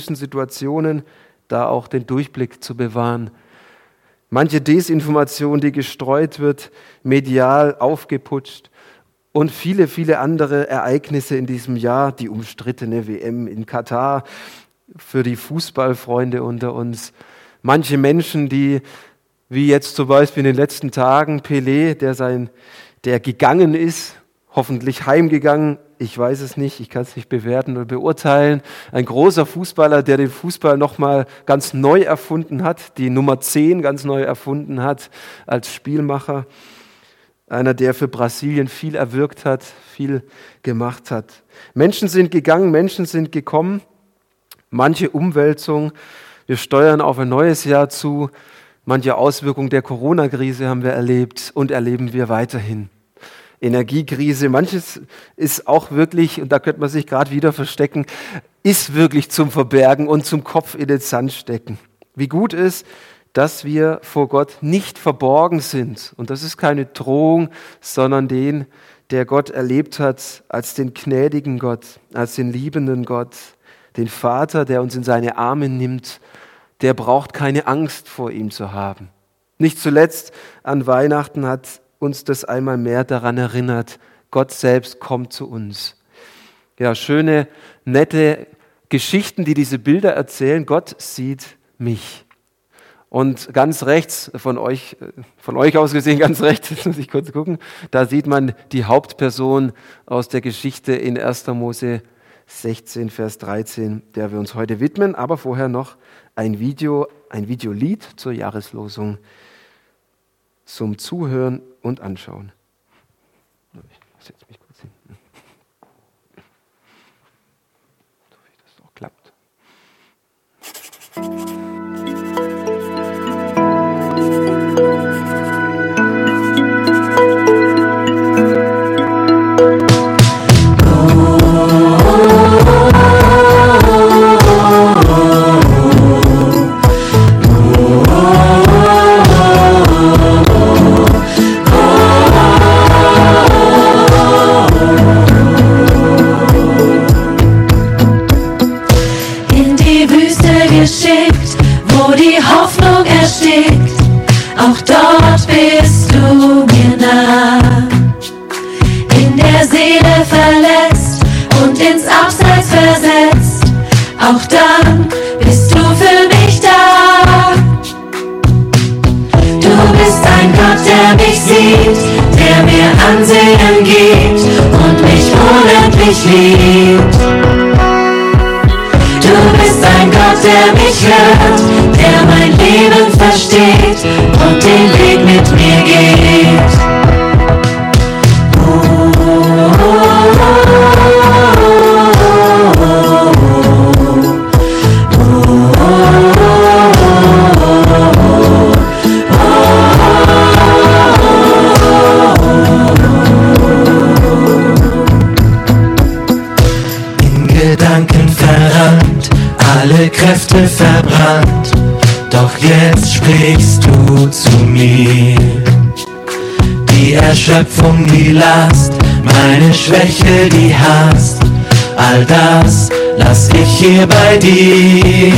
Situationen da auch den Durchblick zu bewahren. Manche Desinformation, die gestreut wird, medial aufgeputscht und viele, viele andere Ereignisse in diesem Jahr, die umstrittene WM in Katar für die Fußballfreunde unter uns. Manche Menschen, die, wie jetzt zum Beispiel in den letzten Tagen, Pelé, der gegangen ist, hoffentlich heimgegangen, ich weiß es nicht, ich kann es nicht bewerten oder beurteilen. Ein großer Fußballer, der den Fußball nochmal ganz neu erfunden hat, die Nummer 10 ganz neu erfunden hat als Spielmacher. Einer, der für Brasilien viel erwirkt hat, viel gemacht hat. Menschen sind gegangen, Menschen sind gekommen. Manche Umwälzung, wir steuern auf ein neues Jahr zu. Manche Auswirkungen der Corona-Krise haben wir erlebt und erleben wir weiterhin. Energiekrise, manches ist auch wirklich, und da könnte man sich gerade wieder verstecken, ist wirklich zum Verbergen und zum Kopf in den Sand stecken. Wie gut ist, dass wir vor Gott nicht verborgen sind. Und das ist keine Drohung, sondern den, der Gott erlebt hat, als den gnädigen Gott, als den liebenden Gott, den Vater, der uns in seine Arme nimmt, der braucht keine Angst vor ihm zu haben. Nicht zuletzt an Weihnachten hat uns das einmal mehr daran erinnert, Gott selbst kommt zu uns. Ja, schöne, nette Geschichten, die diese Bilder erzählen. Gott sieht mich. Und ganz rechts, von euch aus gesehen, ganz rechts, jetzt muss ich kurz gucken, da sieht man die Hauptperson aus der Geschichte in 1. Mose 16, Vers 13, der wir uns heute widmen. Aber vorher noch ein Videolied zur Jahreslosung zum Zuhören und Anschauen. Ich setze mich kurz hin. So wie das auch klappt. Der mir Ansehen gibt und mich unendlich liebt. Du bist ein Gott, der mich hört, der mein Leben versteht und den Weg mit mir geht. Alle Kräfte verbrannt, doch jetzt sprichst du zu mir. Die Erschöpfung, die Last, meine Schwäche, die Hast, all das lass ich hier bei dir.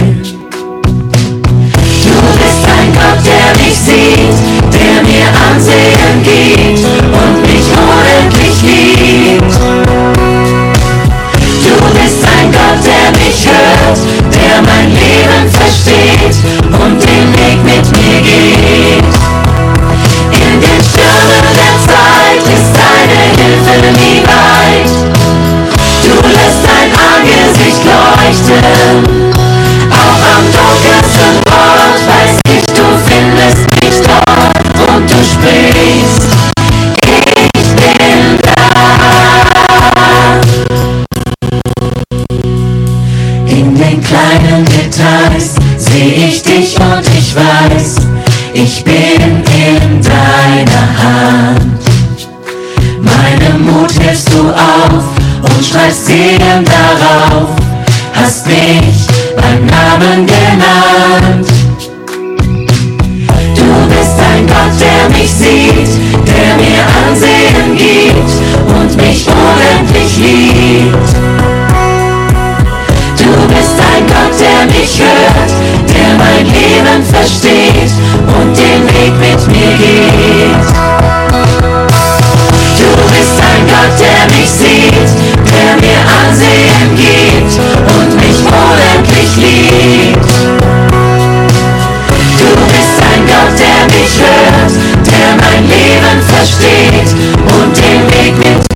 Du bist ein Gott, der mich sieht, der mir Ansehen gibt und mich unendlich liebt. Du bist ein Gott, der mich hört, der mein Leben versteht und den Weg mit mir geht. In den Stürmen der Zeit ist deine Hilfe nie weit. Du lässt dein Angesicht leuchten. Auch am dunkelsten Ort weiß ich, du findest mich dort und du sprichst. Ich bin da. In den kleinen Details seh ich dich und ich weiß, ich bin in deiner Hand. Meinem Mut hilfst du auf und schreibst Segen darauf, hast mich beim Namen genannt. Du bist ein Gott, der mich sieht, der mir Ansehen gibt und mich unendlich liebt. Du bist ein Gott, der hört, der mein Leben versteht und den Weg mit mir geht. Du bist ein Gott, der mich sieht, der mir Ansehen gibt und mich unendlich liebt. Du bist ein Gott, der mich hört, der mein Leben versteht und den Weg mit mir geht.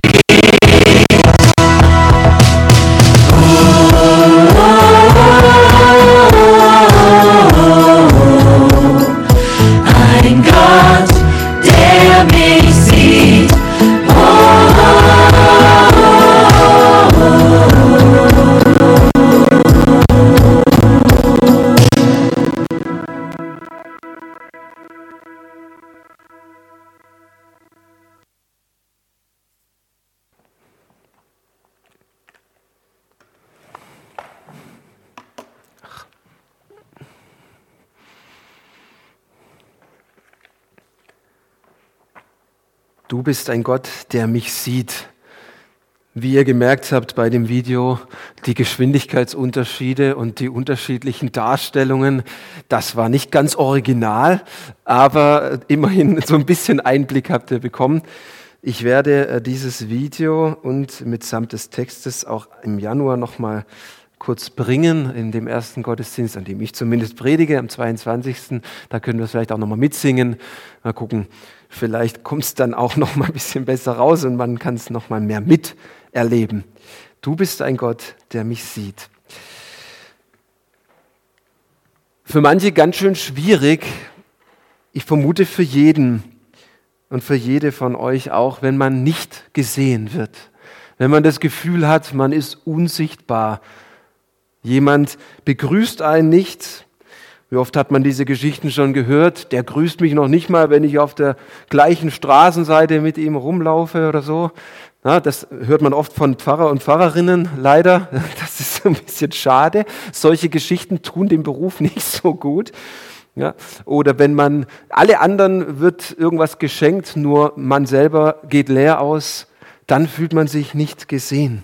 Ein Gott, der mich sieht. Du bist ein Gott, der mich sieht. Wie ihr gemerkt habt bei dem Video, die Geschwindigkeitsunterschiede und die unterschiedlichen Darstellungen, das war nicht ganz original, aber immerhin so ein bisschen Einblick habt ihr bekommen. Ich werde dieses Video und mitsamt des Textes auch im Januar nochmal kurz bringen, in dem ersten Gottesdienst, an dem ich zumindest predige, am 22. Da können wir es vielleicht auch nochmal mitsingen. Mal gucken, vielleicht kommt es dann auch nochmal ein bisschen besser raus und man kann es nochmal mehr miterleben. Du bist ein Gott, der mich sieht. Für manche ganz schön schwierig, ich vermute für jeden und für jede von euch auch, wenn man nicht gesehen wird. Wenn man das Gefühl hat, man ist unsichtbar. Jemand begrüßt einen nicht. Wie oft hat man diese Geschichten schon gehört? Der grüßt mich noch nicht mal, wenn ich auf der gleichen Straßenseite mit ihm rumlaufe oder so. Ja, das hört man oft von Pfarrer und Pfarrerinnen, leider. Das ist so ein bisschen schade. Solche Geschichten tun dem Beruf nicht so gut. Ja, oder wenn man, alle anderen wird irgendwas geschenkt, nur man selber geht leer aus, dann fühlt man sich nicht gesehen.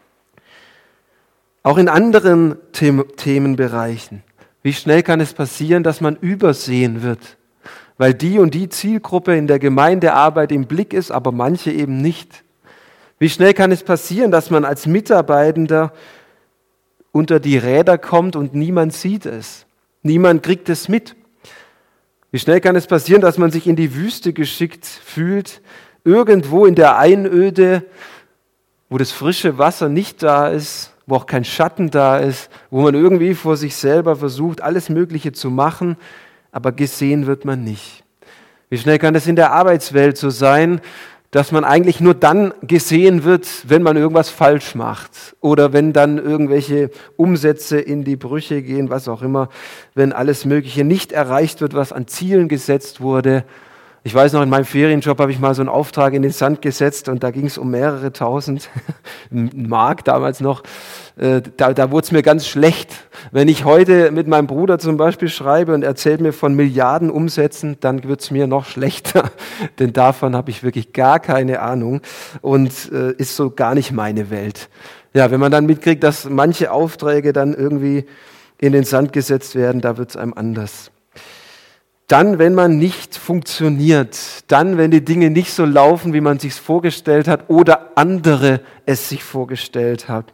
Auch in anderen Themenbereichen. Wie schnell kann es passieren, dass man übersehen wird, weil die und die Zielgruppe in der Gemeindearbeit im Blick ist, aber manche eben nicht. Wie schnell kann es passieren, dass man als Mitarbeitender unter die Räder kommt und niemand sieht es? Niemand kriegt es mit. Wie schnell kann es passieren, dass man sich in die Wüste geschickt fühlt, irgendwo in der Einöde, wo das frische Wasser nicht da ist, wo auch kein Schatten da ist, wo man irgendwie vor sich selber versucht, alles Mögliche zu machen, aber gesehen wird man nicht. Wie schnell kann es in der Arbeitswelt so sein, dass man eigentlich nur dann gesehen wird, wenn man irgendwas falsch macht oder wenn dann irgendwelche Umsätze in die Brüche gehen, was auch immer, wenn alles Mögliche nicht erreicht wird, was an Zielen gesetzt wurde. Ich weiß noch, in meinem Ferienjob habe ich mal so einen Auftrag in den Sand gesetzt und da ging es um mehrere tausend Mark damals noch. Da wurde es mir ganz schlecht. Wenn ich heute mit meinem Bruder zum Beispiel schreibe und erzählt mir von Milliarden Umsätzen, dann wird es mir noch schlechter, denn davon habe ich wirklich gar keine Ahnung und ist so gar nicht meine Welt. Ja, wenn man dann mitkriegt, dass manche Aufträge dann irgendwie in den Sand gesetzt werden, da wird es einem anders. Dann, wenn man nicht funktioniert, dann, wenn die Dinge nicht so laufen, wie man sich es vorgestellt hat oder andere es sich vorgestellt hat,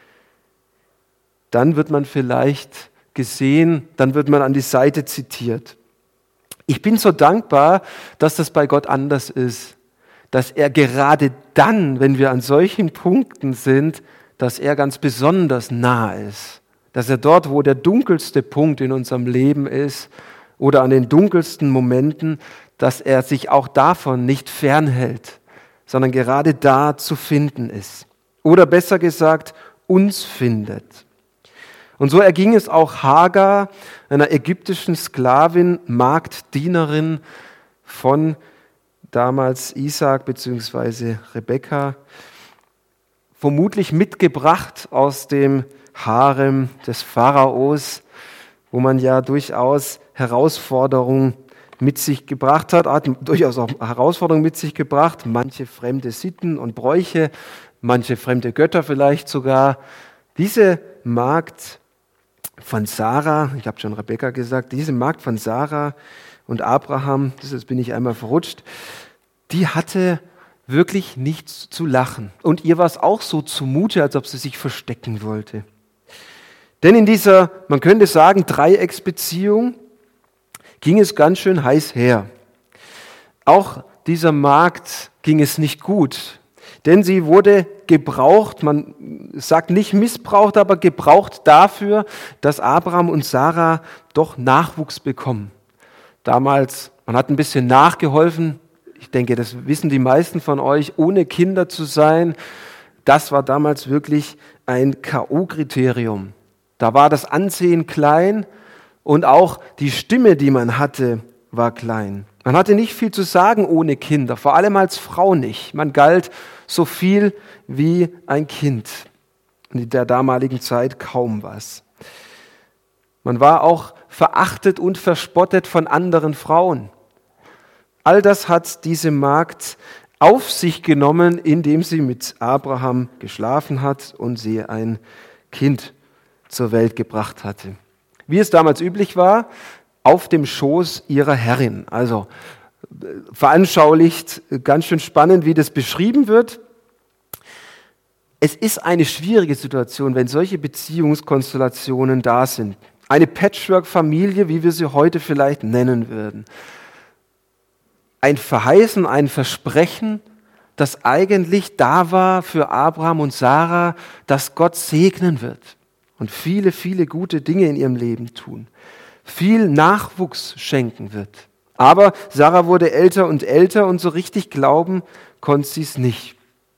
dann wird man vielleicht gesehen, dann wird man an die Seite zitiert. Ich bin so dankbar, dass das bei Gott anders ist, dass er gerade dann, wenn wir an solchen Punkten sind, dass er ganz besonders nah ist, dass er dort, wo der dunkelste Punkt in unserem Leben ist, oder an den dunkelsten Momenten, dass er sich auch davon nicht fernhält, sondern gerade da zu finden ist. Oder besser gesagt, uns findet. Und so erging es auch Hagar, einer ägyptischen Sklavin, Magddienerin von damals Isaak bzw. Rebekka, vermutlich mitgebracht aus dem Harem des Pharaos, wo man ja durchaus Herausforderungen mit sich gebracht hat durchaus auch Herausforderungen mit sich gebracht, manche fremde Sitten und Bräuche, manche fremde Götter vielleicht sogar. Diese Magd von Sarah, ich habe schon Rebekka gesagt, diese Magd von Sarah und Abraham, jetzt bin ich einmal verrutscht, die hatte wirklich nichts zu lachen. Und ihr war es auch so zumute, als ob sie sich verstecken wollte. Denn in dieser, man könnte sagen, Dreiecksbeziehung ging es ganz schön heiß her. Auch dieser Magd ging es nicht gut, denn sie wurde gebraucht, man sagt nicht missbraucht, aber gebraucht dafür, dass Abraham und Sarah doch Nachwuchs bekommen. Damals, man hat ein bisschen nachgeholfen, ich denke, das wissen die meisten von euch, ohne Kinder zu sein, das war damals wirklich ein K.O.-Kriterium. Da war das Ansehen klein und auch die Stimme, die man hatte, war klein. Man hatte nicht viel zu sagen ohne Kinder, vor allem als Frau nicht. Man galt so viel wie ein Kind. In der damaligen Zeit kaum was. Man war auch verachtet und verspottet von anderen Frauen. All das hat diese Magd auf sich genommen, indem sie mit Abraham geschlafen hat und sie ein Kind zur Welt gebracht hatte. Wie es damals üblich war, auf dem Schoß ihrer Herrin. Also veranschaulicht, ganz schön spannend, wie das beschrieben wird. Es ist eine schwierige Situation, wenn solche Beziehungskonstellationen da sind. Eine Patchwork-Familie, wie wir sie heute vielleicht nennen würden. Ein Verheißen, ein Versprechen, das eigentlich da war für Abraham und Sarah, dass Gott segnen wird und viele, viele gute Dinge in ihrem Leben tun. Viel Nachwuchs schenken wird. Aber Sarah wurde älter und so richtig glauben konnte sie es nicht.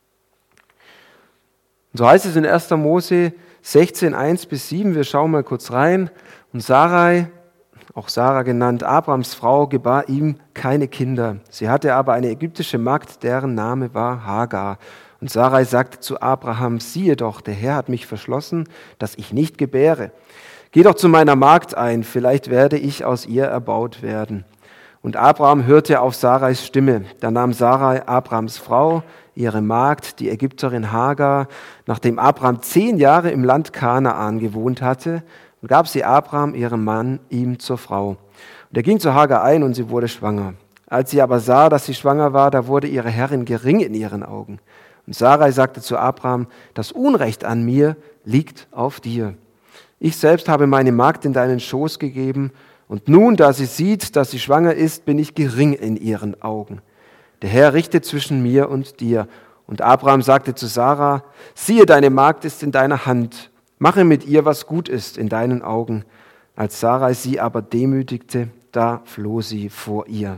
Und so heißt es in 1. Mose 16, 1-7, wir schauen mal kurz rein. Und Sarai, auch Sarah genannt, Abrahams Frau, gebar ihm keine Kinder. Sie hatte aber eine ägyptische Magd, deren Name war Hagar. Und Sarai sagte zu Abraham, siehe doch, der Herr hat mich verschlossen, dass ich nicht gebäre. Geh doch zu meiner Magd ein, vielleicht werde ich aus ihr erbaut werden. Und Abraham hörte auf Sarais Stimme. Da nahm Sarai Abrahams Frau, ihre Magd, die Ägypterin Hagar, nachdem Abraham 10 Jahre im Land Kanaan gewohnt hatte, und gab sie Abraham, ihrem Mann, ihm zur Frau. Und er ging zu Hagar ein und sie wurde schwanger. Als sie aber sah, dass sie schwanger war, da wurde ihre Herrin gering in ihren Augen. Und Sarai sagte zu Abraham, das Unrecht an mir liegt auf dir. Ich selbst habe meine Magd in deinen Schoß gegeben, und nun, da sie sieht, dass sie schwanger ist, bin ich gering in ihren Augen. Der Herr richtet zwischen mir und dir. Und Abraham sagte zu Sarah, siehe, deine Magd ist in deiner Hand. Mache mit ihr, was gut ist in deinen Augen. Als Sarai sie aber demütigte, da floh sie vor ihr.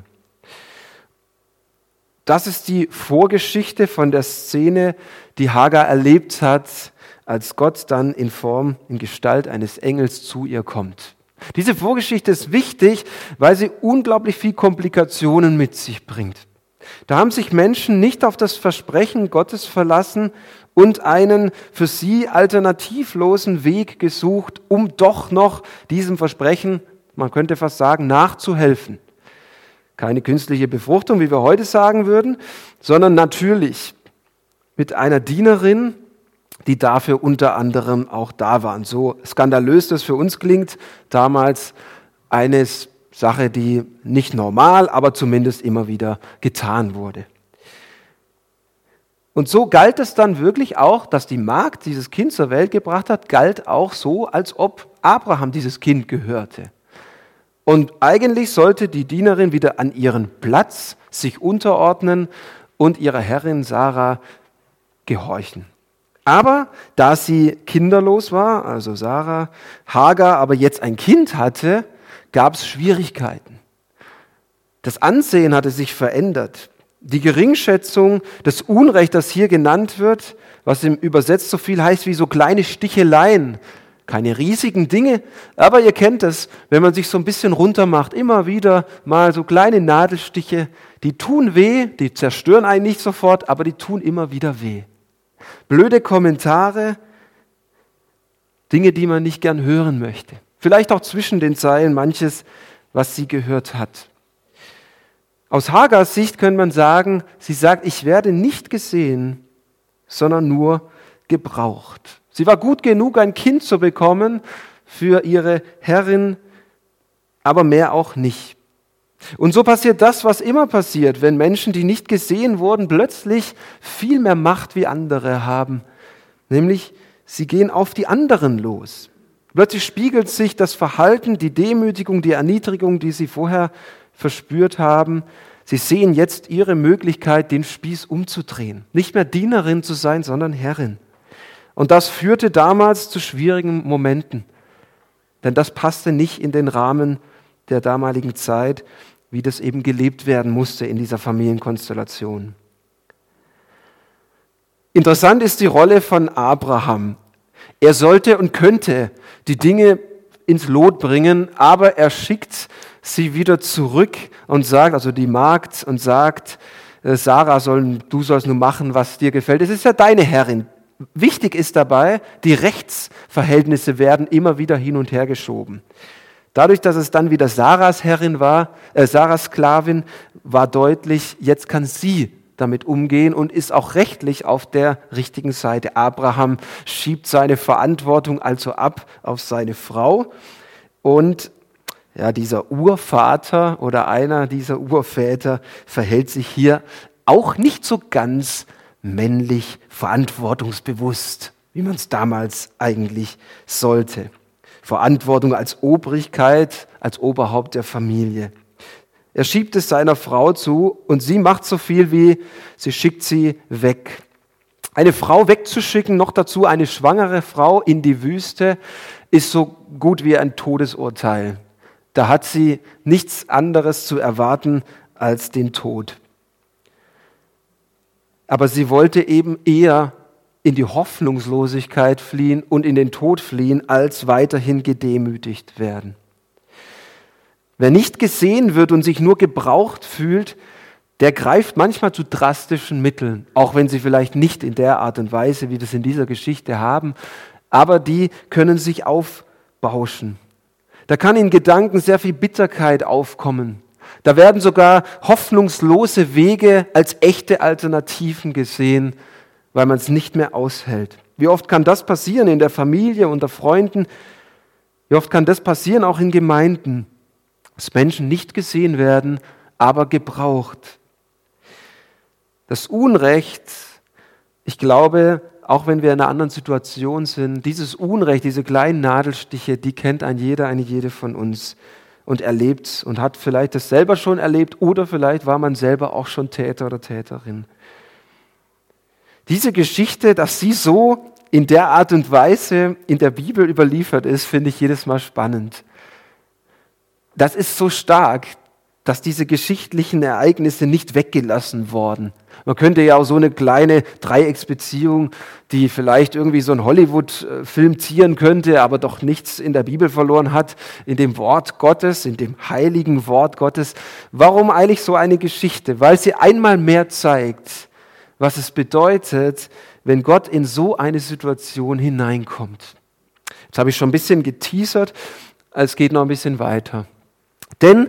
Das ist die Vorgeschichte von der Szene, die Hagar erlebt hat, als Gott dann in Gestalt eines Engels zu ihr kommt. Diese Vorgeschichte ist wichtig, weil sie unglaublich viel Komplikationen mit sich bringt. Da haben sich Menschen nicht auf das Versprechen Gottes verlassen und einen für sie alternativlosen Weg gesucht, um doch noch diesem Versprechen, man könnte fast sagen, nachzuhelfen. Keine künstliche Befruchtung, wie wir heute sagen würden, sondern natürlich mit einer Dienerin, die dafür unter anderem auch da waren. So skandalös das für uns klingt, damals eine Sache, die nicht normal, aber zumindest immer wieder getan wurde. Und so galt es dann wirklich auch, dass die Magd dieses Kind zur Welt gebracht hat, galt auch so, als ob Abraham dieses Kind gehörte. Und eigentlich sollte die Dienerin wieder an ihren Platz sich unterordnen und ihrer Herrin Sarah gehorchen. Aber da sie kinderlos war, also Sarah, Hagar aber jetzt ein Kind hatte, gab es Schwierigkeiten. Das Ansehen hatte sich verändert. Die Geringschätzung, das Unrecht, das hier genannt wird, was im Übersetzt so viel heißt wie so kleine Sticheleien, keine riesigen Dinge, aber ihr kennt es, wenn man sich so ein bisschen runter macht, immer wieder mal so kleine Nadelstiche, die tun weh, die zerstören einen nicht sofort, aber die tun immer wieder weh. Blöde Kommentare, Dinge, die man nicht gern hören möchte. Vielleicht auch zwischen den Zeilen manches, was sie gehört hat. Aus Hagars Sicht könnte man sagen, sie sagt, ich werde nicht gesehen, sondern nur gebraucht. Sie war gut genug, ein Kind zu bekommen für ihre Herrin, aber mehr auch nicht. Und so passiert das, was immer passiert, wenn Menschen, die nicht gesehen wurden, plötzlich viel mehr Macht wie andere haben. Nämlich, sie gehen auf die anderen los. Plötzlich spiegelt sich das Verhalten, die Demütigung, die Erniedrigung, die sie vorher verspürt haben. Sie sehen jetzt ihre Möglichkeit, den Spieß umzudrehen. Nicht mehr Dienerin zu sein, sondern Herrin. Und das führte damals zu schwierigen Momenten. Denn das passte nicht in den Rahmen der damaligen Zeit, wie das eben gelebt werden musste in dieser Familienkonstellation. Interessant ist die Rolle von Abraham. Er sollte und könnte die Dinge ins Lot bringen, aber er schickt sie wieder zurück und sagt, also die Magd, und sagt, Sarah, du sollst nur machen, was dir gefällt. Es ist ja deine Herrin. Wichtig ist dabei, die Rechtsverhältnisse werden immer wieder hin und her geschoben. Dadurch, dass es dann wieder Sarahs Herrin war, Sarahs Sklavin, war deutlich, jetzt kann sie damit umgehen und ist auch rechtlich auf der richtigen Seite. Abraham schiebt seine Verantwortung also ab auf seine Frau und ja, dieser Urvater oder einer dieser Urväter verhält sich hier auch nicht so ganz männlich verantwortungsbewusst, wie man es damals eigentlich sollte. Verantwortung als Obrigkeit, als Oberhaupt der Familie. Er schiebt es seiner Frau zu und sie macht so viel wie, sie schickt sie weg. Eine Frau wegzuschicken, noch dazu eine schwangere Frau in die Wüste, ist so gut wie ein Todesurteil. Da hat sie nichts anderes zu erwarten als den Tod. Aber sie wollte eben eher in die Hoffnungslosigkeit fliehen und in den Tod fliehen, als weiterhin gedemütigt werden. Wer nicht gesehen wird und sich nur gebraucht fühlt, der greift manchmal zu drastischen Mitteln, auch wenn sie vielleicht nicht in der Art und Weise, wie wir es in dieser Geschichte haben, aber die können sich aufbauschen. Da kann in Gedanken sehr viel Bitterkeit aufkommen. Da werden sogar hoffnungslose Wege als echte Alternativen gesehen, weil man es nicht mehr aushält. Wie oft kann das passieren in der Familie, unter Freunden? Wie oft kann das passieren auch in Gemeinden, dass Menschen nicht gesehen werden, aber gebraucht? Das Unrecht, ich glaube, auch wenn wir in einer anderen Situation sind, dieses Unrecht, diese kleinen Nadelstiche, die kennt ein jeder, eine jede von uns und erlebt und hat vielleicht das selber schon erlebt oder vielleicht war man selber auch schon Täter oder Täterin. Diese Geschichte, dass sie so in der Art und Weise in der Bibel überliefert ist, finde ich jedes Mal spannend. Das ist so stark, dass diese geschichtlichen Ereignisse nicht weggelassen wurden. Man könnte ja auch so eine kleine Dreiecksbeziehung, die vielleicht irgendwie so ein Hollywood-Film zieren könnte, aber doch nichts in der Bibel verloren hat, in dem Wort Gottes, in dem heiligen Wort Gottes. Warum eigentlich so eine Geschichte? Weil sie einmal mehr zeigt, was es bedeutet, wenn Gott in so eine Situation hineinkommt. Jetzt habe ich schon ein bisschen geteasert, es geht noch ein bisschen weiter. Denn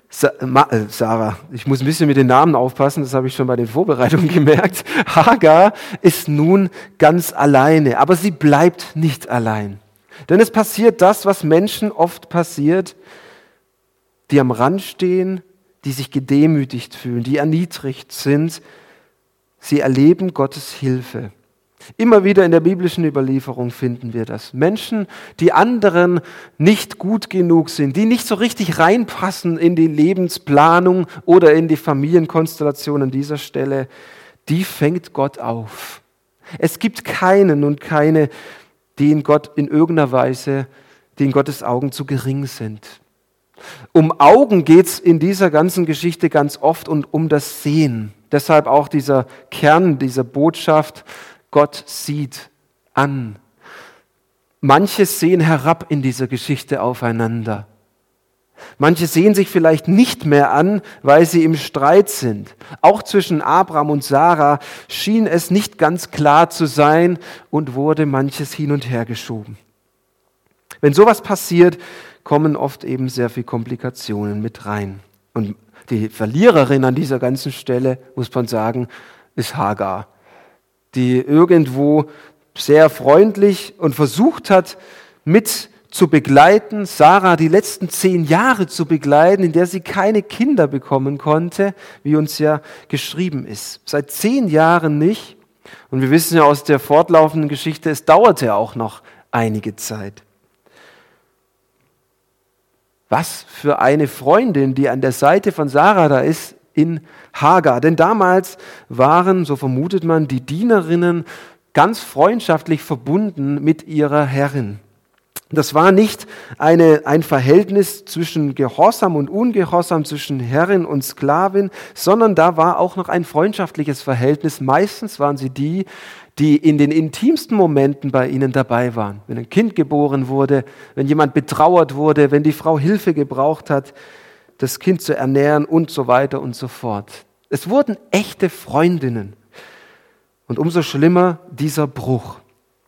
Sarah, ich muss ein bisschen mit den Namen aufpassen, das habe ich schon bei den Vorbereitungen gemerkt. Hagar ist nun ganz alleine, aber sie bleibt nicht allein. Denn es passiert das, was Menschen oft passiert, die am Rand stehen, die sich gedemütigt fühlen, die erniedrigt sind. Sie erleben Gottes Hilfe. Immer wieder in der biblischen Überlieferung finden wir das. Menschen, die anderen nicht gut genug sind, die nicht so richtig reinpassen in die Lebensplanung oder in die Familienkonstellation an dieser Stelle, die fängt Gott auf. Es gibt keinen und keine, die in Gott in irgendeiner Weise, die in Gottes Augen zu gering sind. Um Augen geht es in dieser ganzen Geschichte ganz oft und um das Sehen. Deshalb auch dieser Kern dieser Botschaft, Gott sieht an. Manche sehen herab in dieser Geschichte aufeinander. Manche sehen sich vielleicht nicht mehr an, weil sie im Streit sind. Auch zwischen Abraham und Sarah schien es nicht ganz klar zu sein und wurde manches hin und her geschoben. Wenn sowas passiert, kommen oft eben sehr viele Komplikationen mit rein. Und die Verliererin an dieser ganzen Stelle, muss man sagen, ist Hagar, die irgendwo sehr freundlich und versucht hat, mit zu begleiten, Sarah die letzten 10 Jahre zu begleiten, in der sie keine Kinder bekommen konnte, wie uns ja geschrieben ist. Seit 10 Jahren nicht. Und wir wissen ja aus der fortlaufenden Geschichte, es dauerte auch noch einige Zeit. Was für eine Freundin, die an der Seite von Sarah da ist, in Hagar. Denn damals waren, so vermutet man, die Dienerinnen ganz freundschaftlich verbunden mit ihrer Herrin. Das war nicht ein Verhältnis zwischen Gehorsam und Ungehorsam, zwischen Herrin und Sklavin, sondern da war auch noch ein freundschaftliches Verhältnis. Meistens waren sie die in den intimsten Momenten bei ihnen dabei waren. Wenn ein Kind geboren wurde, wenn jemand betrauert wurde, wenn die Frau Hilfe gebraucht hat, das Kind zu ernähren und so weiter und so fort. Es wurden echte Freundinnen. Und umso schlimmer dieser Bruch.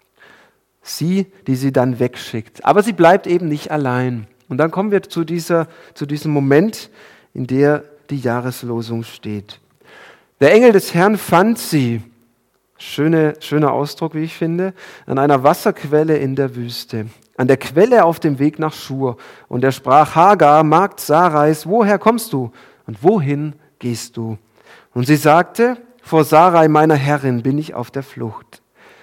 Sie, die sie dann wegschickt. Aber sie bleibt eben nicht allein. Und dann kommen wir zu diesem Moment, in der die Jahreslosung steht. Der Engel des Herrn fand sie, schöner Ausdruck, wie ich finde, an einer Wasserquelle in der Wüste, an der Quelle auf dem Weg nach Schur. Und er sprach: Hagar, Magd Sarais, woher kommst du und wohin gehst du? Und sie sagte: Vor Sarai, meiner Herrin, bin ich auf der Flucht.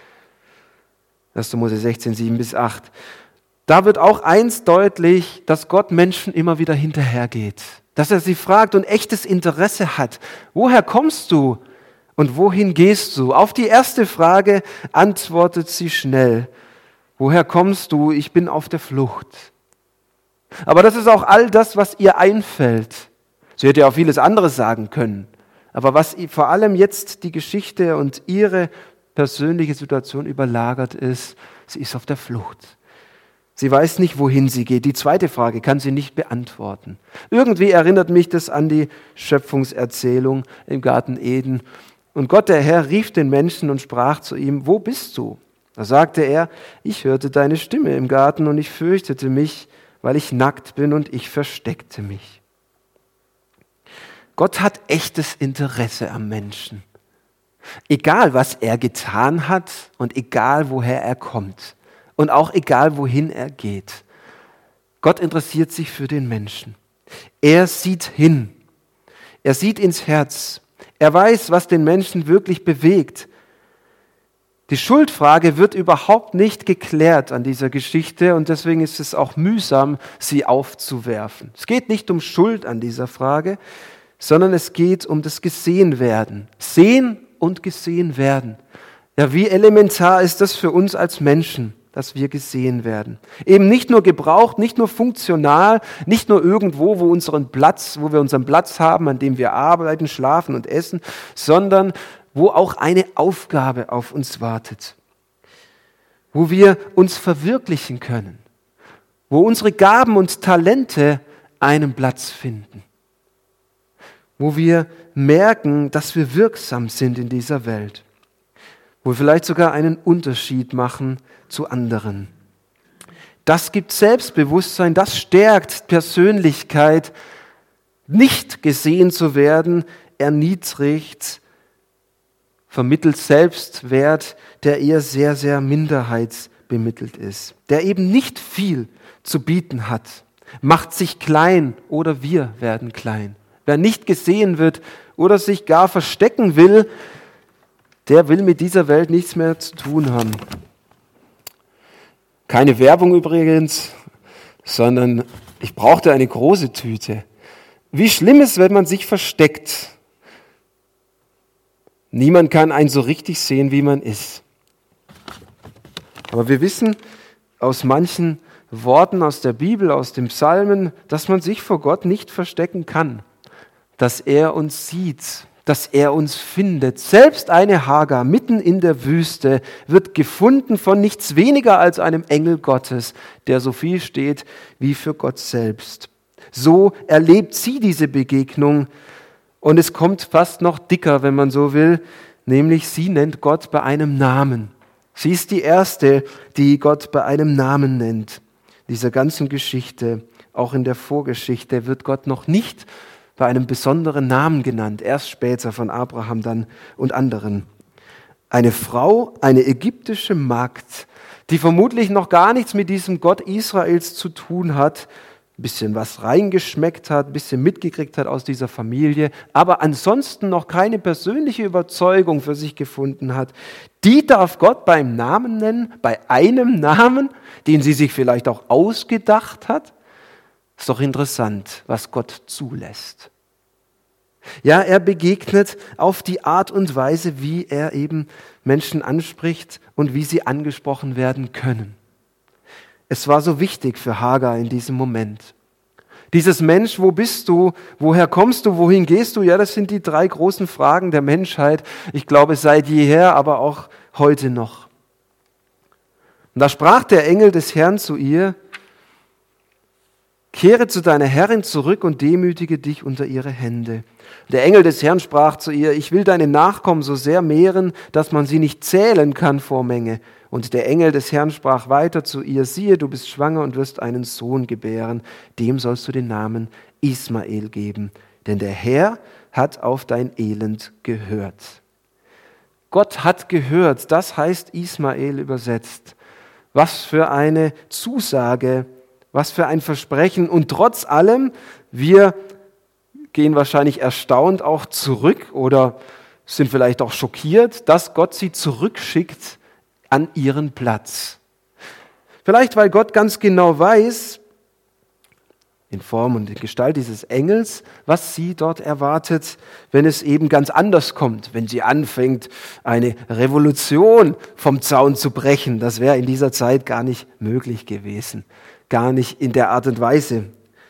1. Mose 16, 7-8. Da wird auch eins deutlich, dass Gott Menschen immer wieder hinterhergeht. Dass er sie fragt und echtes Interesse hat. Woher kommst du und wohin gehst du? Auf die erste Frage antwortet sie schnell. Woher kommst du? Ich bin auf der Flucht. Aber das ist auch all das, was ihr einfällt. Sie hätte ja auch vieles anderes sagen können. Aber was vor allem jetzt die Geschichte und ihre persönliche Situation überlagert ist, sie ist auf der Flucht. Sie weiß nicht, wohin sie geht. Die zweite Frage kann sie nicht beantworten. Irgendwie erinnert mich das an die Schöpfungserzählung im Garten Eden. Und Gott, der Herr, rief den Menschen und sprach zu ihm: Wo bist du? Da sagte er: Ich hörte deine Stimme im Garten und ich fürchtete mich, weil ich nackt bin, und ich versteckte mich. Gott hat echtes Interesse am Menschen. Egal, was er getan hat und egal, woher er kommt und auch egal, wohin er geht. Gott interessiert sich für den Menschen. Er sieht hin. Er sieht ins Herz. Er weiß, was den Menschen wirklich bewegt. Die Schuldfrage wird überhaupt nicht geklärt an dieser Geschichte und deswegen ist es auch mühsam, sie aufzuwerfen. Es geht nicht um Schuld an dieser Frage, sondern es geht um das Gesehenwerden. Sehen und gesehen werden. Ja, wie elementar ist das für uns als Menschen, dass wir gesehen werden. Eben nicht nur gebraucht, nicht nur funktional, nicht nur irgendwo, wo wir unseren Platz haben, an dem wir arbeiten, schlafen und essen, sondern wo auch eine Aufgabe auf uns wartet. Wo wir uns verwirklichen können. Wo unsere Gaben und Talente einen Platz finden. Wo wir merken, dass wir wirksam sind in dieser Welt. Wo wir vielleicht sogar einen Unterschied machen zu anderen. Das gibt Selbstbewusstsein, das stärkt Persönlichkeit. Nicht gesehen zu werden, erniedrigt, vermittelt Selbstwert, der eher sehr, sehr minderheitsbemittelt ist. Der eben nicht viel zu bieten hat, macht sich klein oder wir werden klein. Wer nicht gesehen wird oder sich gar verstecken will, der will mit dieser Welt nichts mehr zu tun haben. Keine Werbung übrigens, sondern ich brauchte eine große Tüte. Wie schlimm ist, wenn man sich versteckt. Niemand kann einen so richtig sehen, wie man ist. Aber wir wissen aus manchen Worten aus der Bibel, aus den Psalmen, dass man sich vor Gott nicht verstecken kann. Dass er uns sieht, dass er uns findet. Selbst eine Hagar mitten in der Wüste wird gefunden von nichts weniger als einem Engel Gottes, der so viel steht wie für Gott selbst. So erlebt sie diese Begegnung und es kommt fast noch dicker, wenn man so will, nämlich sie nennt Gott bei einem Namen. Sie ist die Erste, die Gott bei einem Namen nennt. Dieser ganzen Geschichte, auch in der Vorgeschichte, wird Gott noch nicht bei einem besonderen Namen genannt, erst später von Abraham dann und anderen. Eine Frau, eine ägyptische Magd, die vermutlich noch gar nichts mit diesem Gott Israels zu tun hat, ein bisschen was reingeschmeckt hat, ein bisschen mitgekriegt hat aus dieser Familie, aber ansonsten noch keine persönliche Überzeugung für sich gefunden hat, die darf Gott beim Namen nennen, bei einem Namen, den sie sich vielleicht auch ausgedacht hat. Ist doch interessant, was Gott zulässt. Ja, er begegnet auf die Art und Weise, wie er eben Menschen anspricht und wie sie angesprochen werden können. Es war so wichtig für Hagar in diesem Moment. Dieses Mensch, wo bist du? Woher kommst du? Wohin gehst du? Ja, das sind die 3 großen Fragen der Menschheit. Ich glaube, seit jeher, aber auch heute noch. Und da sprach der Engel des Herrn zu ihr: Kehre zu deiner Herrin zurück und demütige dich unter ihre Hände. Der Engel des Herrn sprach zu ihr: Ich will deine Nachkommen so sehr mehren, dass man sie nicht zählen kann vor Menge. Und der Engel des Herrn sprach weiter zu ihr: Siehe, du bist schwanger und wirst einen Sohn gebären. Dem sollst du den Namen Ismael geben, denn der Herr hat auf dein Elend gehört. Gott hat gehört, das heißt Ismael übersetzt. Was für eine Zusage, was für ein Versprechen. Und trotz allem, wir gehen wahrscheinlich erstaunt auch zurück oder sind vielleicht auch schockiert, dass Gott sie zurückschickt an ihren Platz. Vielleicht, weil Gott ganz genau weiß, in Form und in Gestalt dieses Engels, was sie dort erwartet, wenn es eben ganz anders kommt, wenn sie anfängt, eine Revolution vom Zaun zu brechen. Das wäre in dieser Zeit gar nicht möglich gewesen, gar nicht in der Art und Weise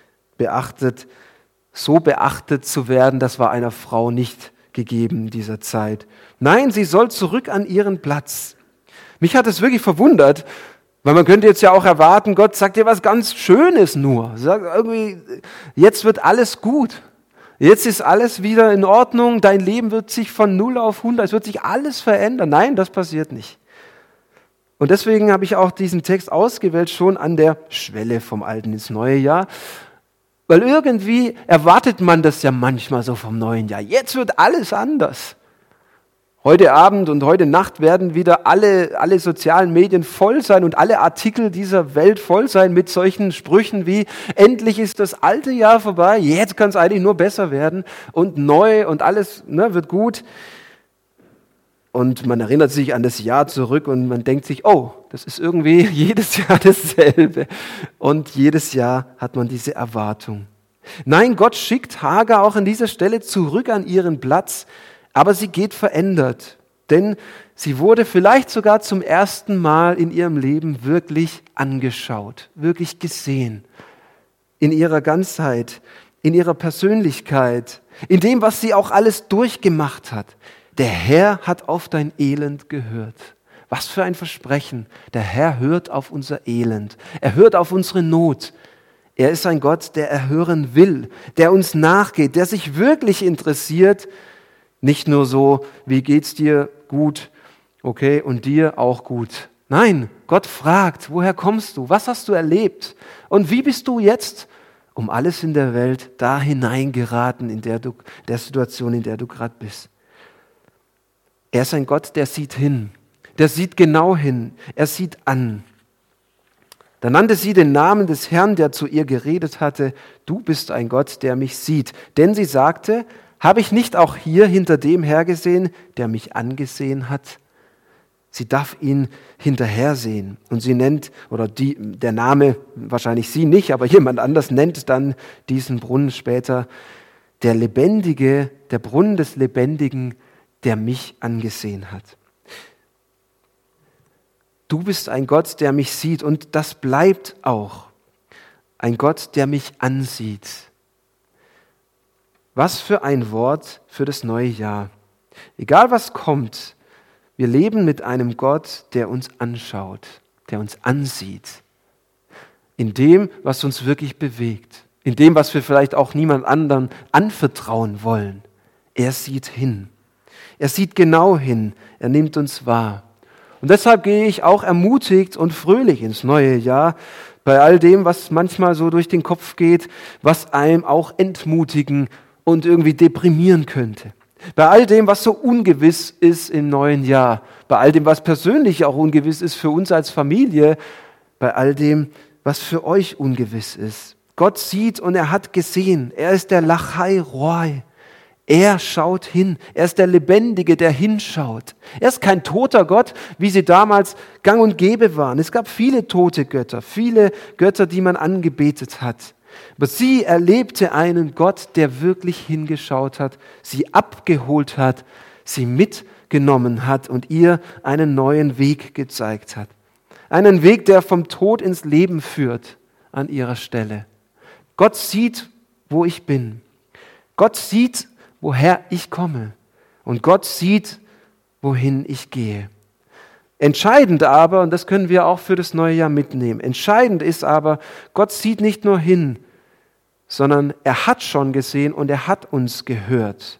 so beachtet zu werden, das war einer Frau nicht gegeben in dieser Zeit. Nein, sie soll zurück an ihren Platz. Mich hat es wirklich verwundert, weil man könnte jetzt ja auch erwarten, Gott sagt dir was ganz Schönes nur. Sagt irgendwie, jetzt wird alles gut. Jetzt ist alles wieder in Ordnung. Dein Leben wird sich von 0 auf 100, es wird sich alles verändern. Nein, das passiert nicht. Und deswegen habe ich auch diesen Text ausgewählt, schon an der Schwelle vom Alten ins neue Jahr. Weil irgendwie erwartet man das ja manchmal so vom neuen Jahr. Jetzt wird alles anders. Heute Abend und heute Nacht werden wieder alle sozialen Medien voll sein und alle Artikel dieser Welt voll sein mit solchen Sprüchen wie: Endlich ist das alte Jahr vorbei, jetzt kann es eigentlich nur besser werden und neu und alles wird gut. Und man erinnert sich an das Jahr zurück und man denkt sich, oh, das ist irgendwie jedes Jahr dasselbe. Und jedes Jahr hat man diese Erwartung. Nein, Gott schickt Hagar auch an dieser Stelle zurück an ihren Platz, aber sie geht verändert, denn sie wurde vielleicht sogar zum ersten Mal in ihrem Leben wirklich angeschaut, wirklich gesehen, in ihrer Ganzheit, in ihrer Persönlichkeit, in dem, was sie auch alles durchgemacht hat. Der Herr hat auf dein Elend gehört. Was für ein Versprechen. Der Herr hört auf unser Elend. Er hört auf unsere Not. Er ist ein Gott, der erhören will, der uns nachgeht, der sich wirklich interessiert. Nicht nur so, wie geht's dir? Gut, okay, und dir auch gut. Nein, Gott fragt, woher kommst du? Was hast du erlebt? Und wie bist du jetzt um alles in der Welt da hineingeraten, in der Situation, in der du gerade bist? Er ist ein Gott, der sieht hin, der sieht genau hin, er sieht an. Da nannte sie den Namen des Herrn, der zu ihr geredet hatte: Du bist ein Gott, der mich sieht. Denn sie sagte: Habe ich nicht auch hier hinter dem hergesehen, der mich angesehen hat? Sie darf ihn hinterhersehen. Und sie nennt, der Name, wahrscheinlich sie nicht, aber jemand anders nennt dann diesen Brunnen später der Lebendige, der Brunnen des Lebendigen, der mich angesehen hat. Du bist ein Gott, der mich sieht, und das bleibt auch. Ein Gott, der mich ansieht. Was für ein Wort für das neue Jahr. Egal was kommt, wir leben mit einem Gott, der uns anschaut, der uns ansieht. In dem, was uns wirklich bewegt. In dem, was wir vielleicht auch niemand anderem anvertrauen wollen. Er sieht hin. Er sieht genau hin. Er nimmt uns wahr. Und deshalb gehe ich auch ermutigt und fröhlich ins neue Jahr, bei all dem, was manchmal so durch den Kopf geht, was einem auch entmutigen und irgendwie deprimieren könnte. Bei all dem, was so ungewiss ist im neuen Jahr, bei all dem, was persönlich auch ungewiss ist für uns als Familie, bei all dem, was für euch ungewiss ist. Gott sieht und er hat gesehen. Er ist der Lachai Roi. Er schaut hin. Er ist der Lebendige, der hinschaut. Er ist kein toter Gott, wie sie damals gang und gäbe waren. Es gab viele tote Götter, viele Götter, die man angebetet hat. Aber sie erlebte einen Gott, der wirklich hingeschaut hat, sie abgeholt hat, sie mitgenommen hat und ihr einen neuen Weg gezeigt hat. Einen Weg, der vom Tod ins Leben führt an ihrer Stelle. Gott sieht, wo ich bin. Gott sieht, woher ich komme. Und Gott sieht, wohin ich gehe. Entscheidend aber, und das können wir auch für das neue Jahr mitnehmen, entscheidend ist aber, Gott sieht nicht nur hin, sondern er hat schon gesehen und er hat uns gehört.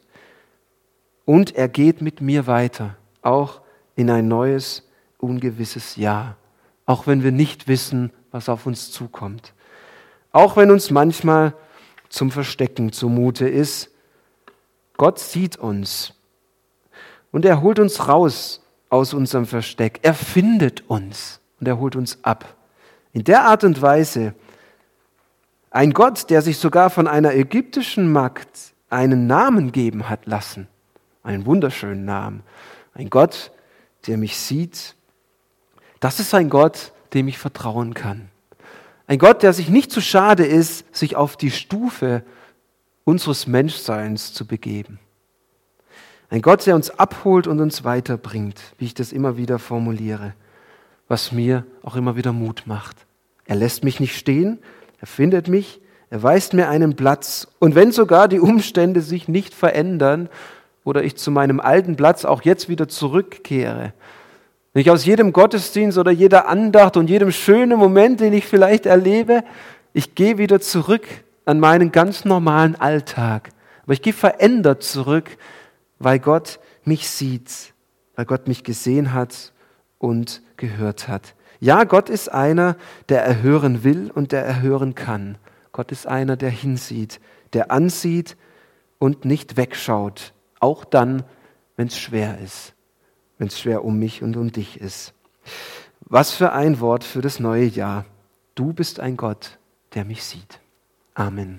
Und er geht mit mir weiter, auch in ein neues, ungewisses Jahr. Auch wenn wir nicht wissen, was auf uns zukommt. Auch wenn uns manchmal zum Verstecken zumute ist. Gott sieht uns. Und er holt uns raus aus unserem Versteck. Er findet uns und er holt uns ab. In der Art und Weise, ein Gott, der sich sogar von einer ägyptischen Magd einen Namen geben hat lassen. Einen wunderschönen Namen. Ein Gott, der mich sieht. Das ist ein Gott, dem ich vertrauen kann. Ein Gott, der sich nicht zu schade ist, sich auf die Stufe unseres Menschseins zu begeben. Ein Gott, der uns abholt und uns weiterbringt, wie ich das immer wieder formuliere, was mir auch immer wieder Mut macht. Er lässt mich nicht stehen, er findet mich, er weist mir einen Platz. Und wenn sogar die Umstände sich nicht verändern oder ich zu meinem alten Platz auch jetzt wieder zurückkehre, wenn ich aus jedem Gottesdienst oder jeder Andacht und jedem schönen Moment, den ich vielleicht erlebe, ich gehe wieder zurück an meinen ganz normalen Alltag. Aber ich gehe verändert zurück, weil Gott mich sieht, weil Gott mich gesehen hat und gehört hat. Ja, Gott ist einer, der erhören will und der erhören kann. Gott ist einer, der hinsieht, der ansieht und nicht wegschaut. Auch dann, wenn es schwer ist. Wenn es schwer um mich und um dich ist. Was für ein Wort für das neue Jahr. Du bist ein Gott, der mich sieht. Amen.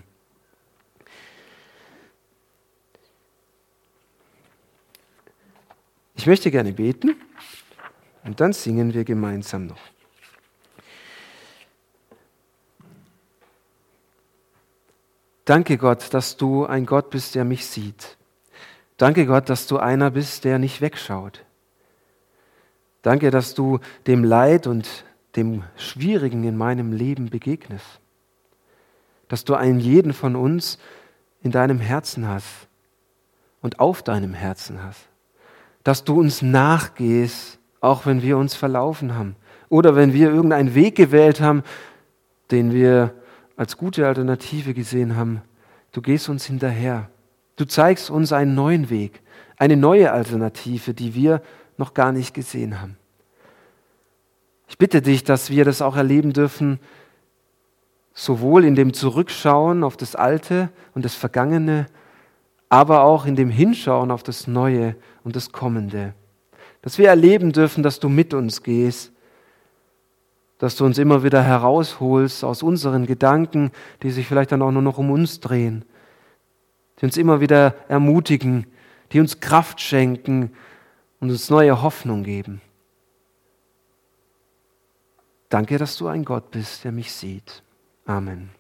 Ich möchte gerne beten und dann singen wir gemeinsam noch. Danke Gott, dass du ein Gott bist, der mich sieht. Danke Gott, dass du einer bist, der nicht wegschaut. Danke, dass du dem Leid und dem Schwierigen in meinem Leben begegnest. Dass du einen jeden von uns in deinem Herzen hast und auf deinem Herzen hast. Dass du uns nachgehst, auch wenn wir uns verlaufen haben. Oder wenn wir irgendeinen Weg gewählt haben, den wir als gute Alternative gesehen haben. Du gehst uns hinterher. Du zeigst uns einen neuen Weg, eine neue Alternative, die wir noch gar nicht gesehen haben. Ich bitte dich, dass wir das auch erleben dürfen, sowohl in dem Zurückschauen auf das Alte und das Vergangene, aber auch in dem Hinschauen auf das Neue und das Kommende. Dass wir erleben dürfen, dass du mit uns gehst, dass du uns immer wieder herausholst aus unseren Gedanken, die sich vielleicht dann auch nur noch um uns drehen, die uns immer wieder ermutigen, die uns Kraft schenken und uns neue Hoffnung geben. Danke, dass du ein Gott bist, der mich sieht. Amen.